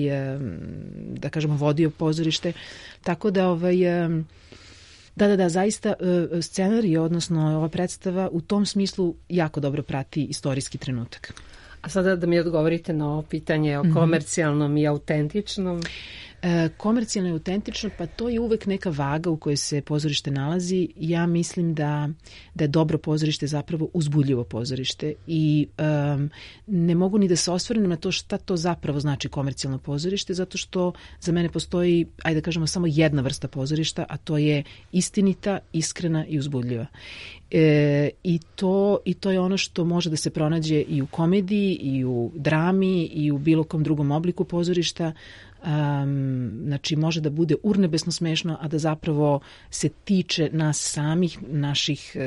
Speaker 11: da kažemo vodio pozorište, tako da Da, zaista scenarij, odnosno ova predstava u tom smislu jako dobro prati istorijski trenutak.
Speaker 4: A sada da mi odgovorite na ovo pitanje o komercijalnom i autentičnom.
Speaker 11: Komercijalno i autentično, pa to je uvek neka vaga u kojoj se pozorište nalazi. Ja mislim da je dobro pozorište zapravo uzbudljivo pozorište i ne mogu ni da se osvrnem na to šta to zapravo znači komercijalno pozorište, zato što za mene postoji, ajde da kažemo, samo jedna vrsta pozorišta, a to je istinita, iskrena i uzbudljiva. I to je ono što može da se pronađe i u komediji, i u drami, i u bilo kom drugom obliku pozorišta. Znači može da bude urnebesno smešno, a da zapravo se tiče nas samih, naših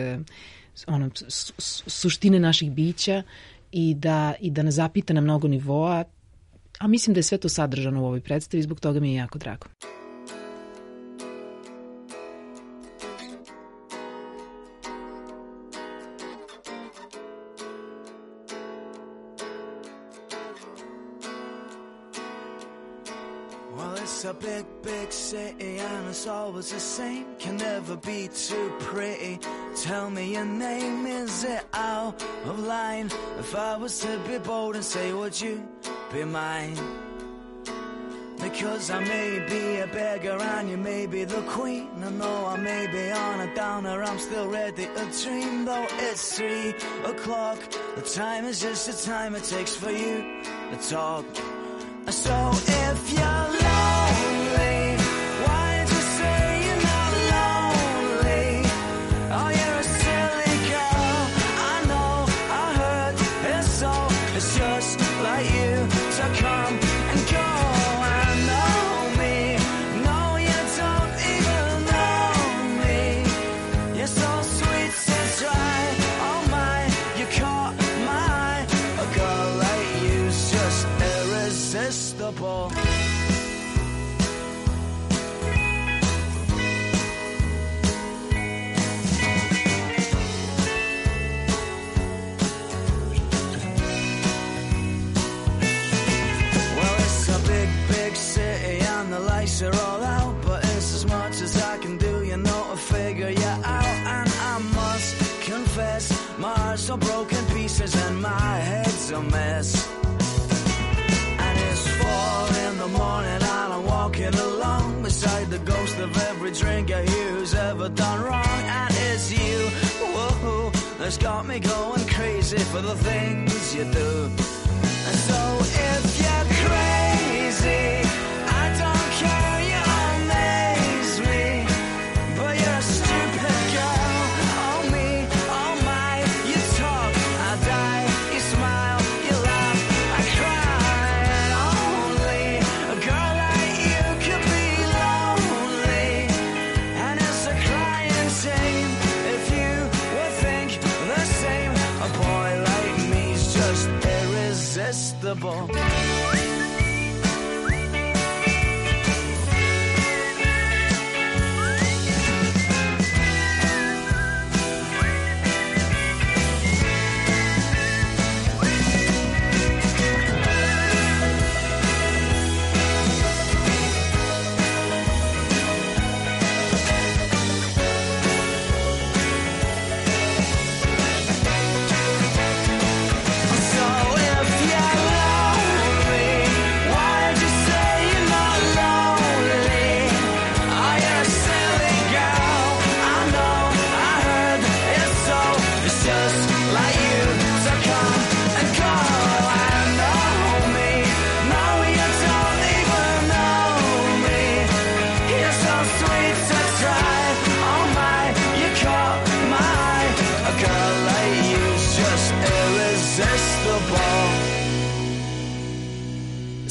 Speaker 11: suštine naših bića i da nas zapita na mnogo nivoa, a mislim da je sve to sadržano u ovoj predstavi, zbog toga mi je jako drago.
Speaker 6: It's a big, big city and it's always the same. Can never be too pretty. Tell me your name, is it out of line? If I was to be bold and say, would you be mine? Because I may be a beggar and you may be the queen. And though I may be on a downer, I'm still ready to dream. Though it's 3 o'clock, the time is just the time it takes for you to talk. So if you're lonely, why don't you say you're not lonely? Oh, you're a silly girl, I know, I heard it's so. It's just like you to come and go. I know me, no, you don't even know me. You're so sweet, so dry, oh my, you caught my eye. A girl like you's just irresistible. Are all out, but it's as much as I can do, you know, to figure you out. And I must confess, my heart's so broken pieces and my head's a mess. And it's 4 in the morning and I'm walking along beside the ghost of every drinker here who's ever done wrong. And it's you, whoa, that's got me going crazy for the things you do. And so if you're crazy, I don't care.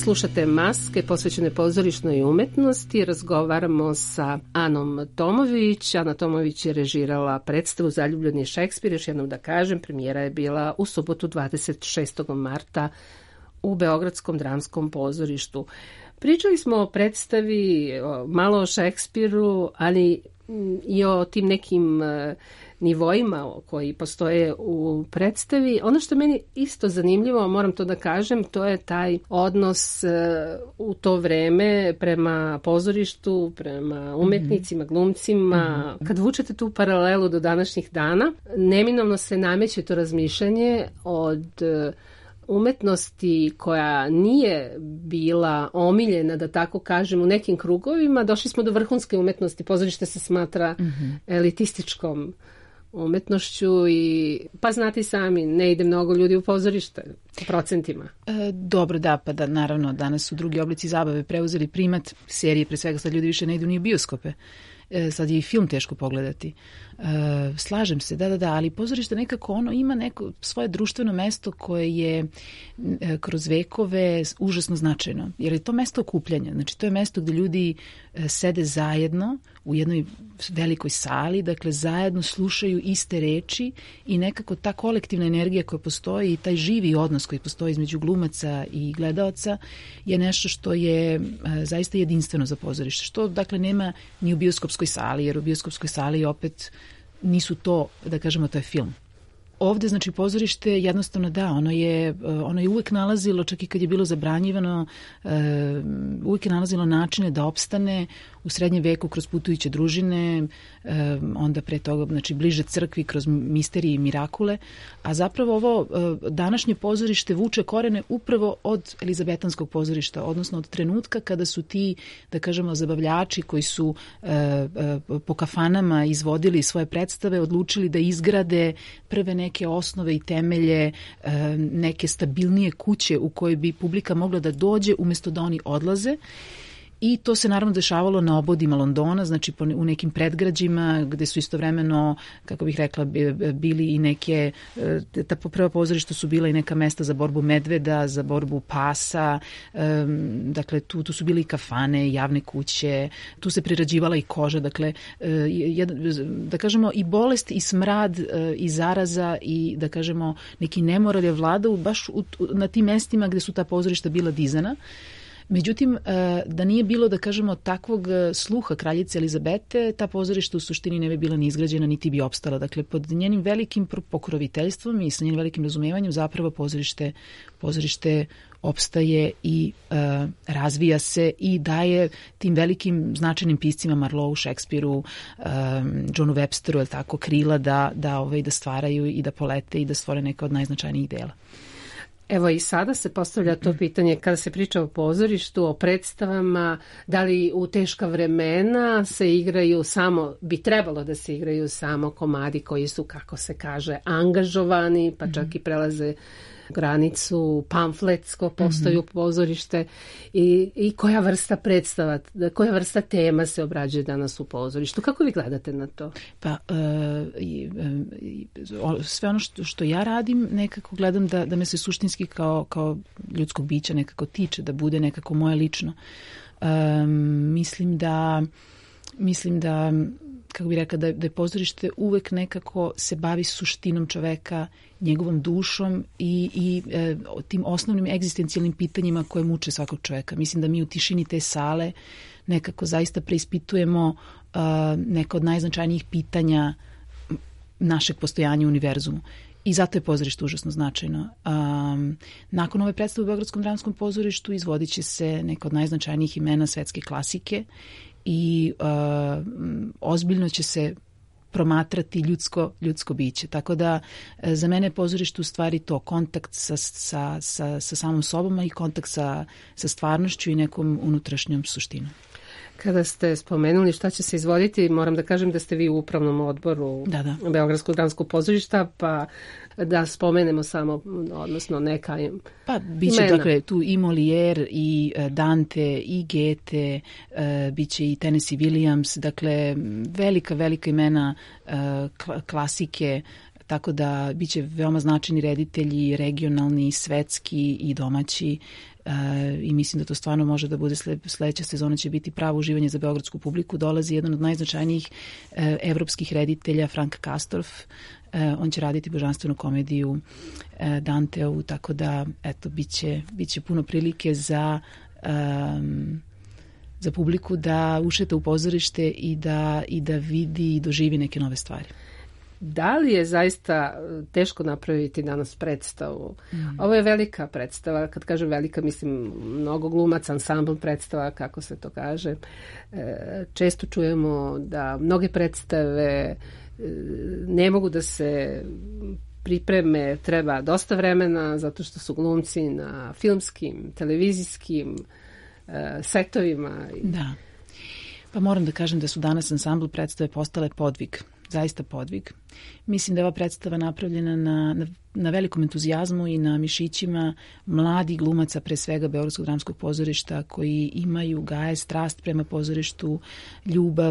Speaker 4: Slušate Maske posvećene pozorišnoj umetnosti. Razgovaramo sa Anom Tomović. Ana Tomović je režirala predstavu Zaljubljeni Šekspir. Još jednom da kažem, premijera je bila u subotu 26. marta u Beogradskom dramskom pozorištu. Pričali smo o predstavi, malo o Šekspiru, ali i o tim nekim nivoima koji postoje u predstavi. Ono što meni isto zanimljivo, moram to da kažem, to je taj odnos u to vreme prema pozorištu, prema umetnicima, glumcima. Kad vučete tu paralelu do današnjih dana, neminovno se nameće to razmišljanje od umetnosti koja nije bila omiljena, da tako kažem, u nekim krugovima. Došli smo do vrhunske umetnosti. Pozorište se smatra elitističkom umetnošću i pa znate sami, ne ide mnogo ljudi u pozorište u procentima.
Speaker 11: Dobro, da, pa da, naravno, danas su drugi oblici zabave preuzeli primat serije, pre svega sad ljudi više ne idu ni u bioskope. Sad je i film teško pogledati. Slažem se, da, ali pozorište nekako ono ima neko svoje društveno mesto koje je kroz vekove užasno značajno, jer je to mesto okupljanja. Znači to je mesto gde ljudi sede zajedno u jednoj velikoj sali, dakle zajedno slušaju iste reči i nekako ta kolektivna energija koja postoji i taj živi odnos koji postoji između glumaca i gledaoca je nešto što je zaista jedinstveno za pozorište. Što dakle nema ni u bioskopskoj sali, jer u bioskopskoj sali opet nisu to, da kažemo, to je film. Ovde, znači, pozorište jednostavno da, ono je uvek nalazilo, čak i kad je bilo zabranjivano, uvek je nalazilo načine da opstane u srednjem veku kroz putujuće družine, onda pre toga, znači, bliže crkvi kroz misterije i mirakule, a zapravo ovo današnje pozorište vuče korene upravo od elizabetanskog pozorišta, odnosno od trenutka kada su ti, da kažemo, zabavljači koji su po kafanama izvodili svoje predstave, odlučili da izgrade prve neke osnove i temelje, neke stabilnije kuće u kojoj bi publika mogla da dođe umesto da oni odlaze. I to se naravno dešavalo na obodima Londona, znači u nekim predgrađima gde su istovremeno, kako bih rekla, bili i neke, ta prva pozorišta su bila i neka mesta za borbu medveda, za borbu pasa, dakle tu su bile i kafane, javne kuće, tu se prerađivala i koža, dakle da kažemo i bolest i smrad i zaraza i da kažemo neki nemoral je vladao baš na tim mestima gde su ta pozorišta bila dizana. Međutim, da nije bilo, da kažemo, takvog sluha kraljice Elizabete, ta pozorišta u suštini ne bi bila ni izgrađena, niti bi opstala. Dakle, pod njenim velikim pokroviteljstvom i sa njenim velikim razumevanjem zapravo pozorište opstaje i razvija se i daje tim velikim značajnim piscima Marlowe, Šekspiru, Johnu Websteru, tako, krila da stvaraju i da polete i da stvore neka od najznačajnijih dela.
Speaker 4: Evo i sada se postavlja to pitanje kada se priča o pozorištu, o predstavama, da li u teška vremena se igraju samo, bi trebalo da se igraju samo komadi koji su, kako se kaže, angažovani, pa čak i prelaze granicu pamfletsko, postaju pozorište i koja vrsta predstava, koja vrsta tema se obrađuje danas u pozorištu. Kako vi gledate na to?
Speaker 11: Pa sve ono što ja radim nekako gledam da me se suštinski kao ljudskog bića nekako tiče, da bude nekako moje lično. Mislim da kako bih rekla, da je pozorište uvek nekako se bavi suštinom čoveka, njegovom dušom i tim osnovnim egzistencijalnim pitanjima koje muče svakog čoveka. Mislim da mi u tišini te sale nekako zaista preispitujemo neka od najznačajnijih pitanja našeg postojanja u univerzumu. I zato je pozorište užasno značajno. Nakon ove predstave u Beogradskom dramskom pozorištu izvodit će se neka od najznačajnijih imena svetske klasike i ozbiljno će se promatrati ljudsko biće. Tako da za mene je pozorište u stvari to kontakt sa samom sobom i kontakt sa stvarnošću i nekom unutrašnjom suštinom.
Speaker 4: Kada ste spomenuli šta će se izvoditi, moram da kažem da ste vi u upravnom odboru Beogradskog dramskog pozorišta, pa da spomenemo samo, odnosno neka imena.
Speaker 11: Pa biće dakle tu i Molière i Dante i Goethe, biće i Tennessee Williams, dakle velika imena klasike, tako da biće veoma značajni reditelji, regionalni, svetski i domaći. i mislim da to stvarno može da bude sledeća sezona će biti pravo uživanje za beogradsku publiku. Dolazi jedan od najznačajnijih evropskih reditelja, Frank Kastorf. On će raditi božanstvenu komediju Danteovu, tako da eto, biće puno prilike za publiku da ušeta u pozorište i da vidi i doživi neke nove stvari.
Speaker 4: Da li je zaista teško napraviti danas predstavu? Ovo je velika predstava, kad kažem velika mislim mnogo glumaca, ansambl predstava, kako se to kaže. Često čujemo da mnoge predstave ne mogu da se pripreme, treba dosta vremena zato što su glumci na filmskim, televizijskim setovima. Da.
Speaker 11: Pa moram da kažem da su danas ansambl predstave postale podvig. Zaista podvig. Mislim da je ova predstava napravljena na velikom entuzijazmu i na mišićima mladih glumaca, pre svega Beogradskog dramskog pozorišta, koji imaju gaje strast prema pozorištu, ljubav,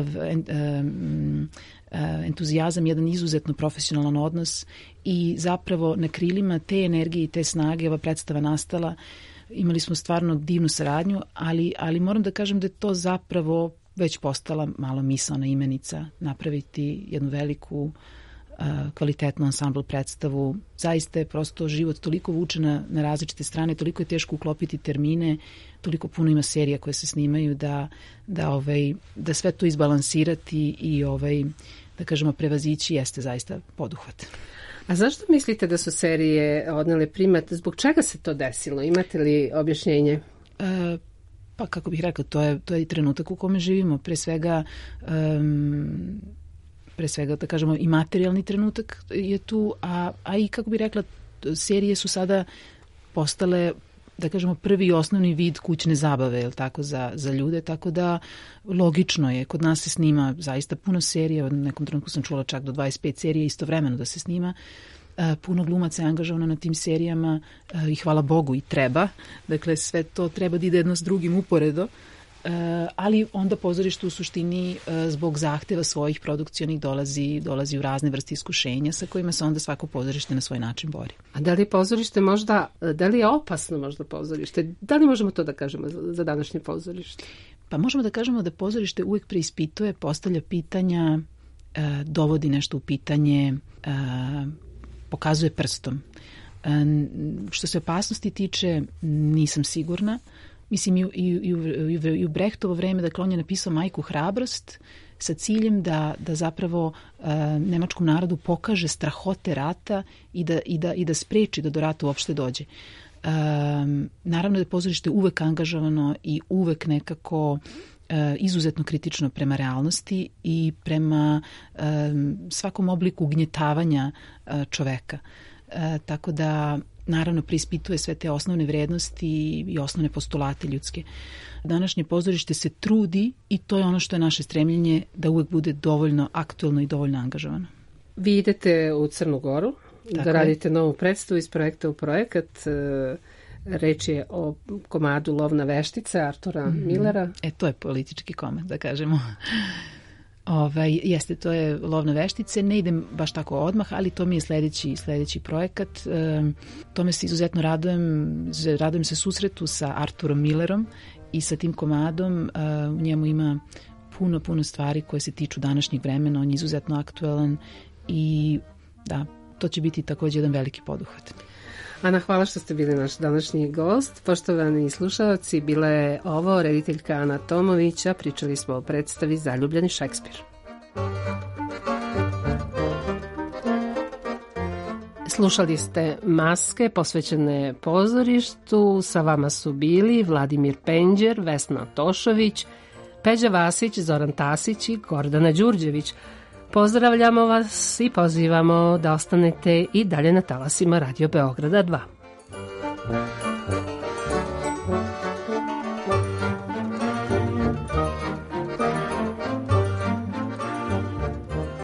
Speaker 11: entuzijazam, jedan izuzetno profesionalan odnos i zapravo na krilima te energije i te snage ova predstava nastala. Imali smo stvarno divnu saradnju, ali moram da kažem da je to zapravo već postala malo misaona imenica, napraviti jednu veliku kvalitetnu ansambl predstavu. Zaista je prosto život toliko vuče na različite strane, toliko je teško uklopiti termine, toliko puno ima serija koje se snimaju da sve to izbalansirati i da kažemo prevazići jeste zaista poduhvat.
Speaker 4: A zašto mislite da su serije odnele primat? Zbog čega se to desilo? Imate li objašnjenje?
Speaker 11: Pa kako bih rekla, to je i trenutak u kome živimo. Pre svega da kažemo i materijalni trenutak je tu, a i kako bih rekla, serije su sada postale, da kažemo, prvi i osnovni vid kućne zabave, jel tako, za ljude, tako da logično je, kod nas se snima zaista puno serija, u nekom trenutku sam čula čak do 25 serija istovremeno da se snima, puno glumaca je angažovano na tim serijama i hvala Bogu i treba, dakle sve to treba da ide jedno s drugim uporedo, ali onda pozorište u suštini zbog zahteva svojih produkcionih dolazi u razne vrste iskušenja sa kojima se onda svako pozorište na svoj način bori.
Speaker 4: A da li je pozorište možda, da li je opasno možda pozorište? Da li možemo to da kažemo za današnje pozorište?
Speaker 11: Pa možemo da kažemo da pozorište uvijek preispituje, postavlja pitanja, dovodi nešto u pitanje, pokazuje prstom. Što se opasnosti tiče, nisam sigurna. Mislim, i u Brechtovo vreme, dakle, on je napisao Majku hrabrost sa ciljem da zapravo nemačkom narodu pokaže strahote rata i da spreči da do rata uopšte dođe. Naravno da je pozorište uvek angažovano i uvek nekako izuzetno kritično prema realnosti i prema svakom obliku ugnjetavanja čoveka. Tako da naravno preispituje sve te osnovne vrednosti i osnovne postulate ljudske. Današnje pozorište se trudi i to je ono što je naše stremljenje, da uvek bude dovoljno aktuelno i dovoljno angažovano.
Speaker 4: Vi idete u Crnu Goru da radite novu predstavu iz projekta u projekat. Reč je o komadu Lovna veštica Artura Millera.
Speaker 11: To je politički komad, da kažemo. Jeste, to je Lovna veštice, ne idem baš tako odmah, ali to mi je sledeći projekat. Tome se izuzetno radujem se susretu sa Arturom Millerom i sa tim komadom. U njemu ima puno stvari koje se tiču današnjeg vremena, on je izuzetno aktuelan i da, to će biti također jedan veliki poduhvat.
Speaker 4: Ana, hvala što ste bili naš današnji gost. Poštovani slušalci, bila je ovo rediteljka Ana Tomovića. Pričali smo o predstavi Zaljubljeni Šekspir. Slušali ste Maske posvećene pozorištu. Sa vama su bili Vladimir Penđer, Vesna Tošović, Peđa Vasić, Zoran Tasić i Gordana Đurđević. Pozdravljamo vas i pozivamo da ostanete i dalje na talasima Radio Beograda 2.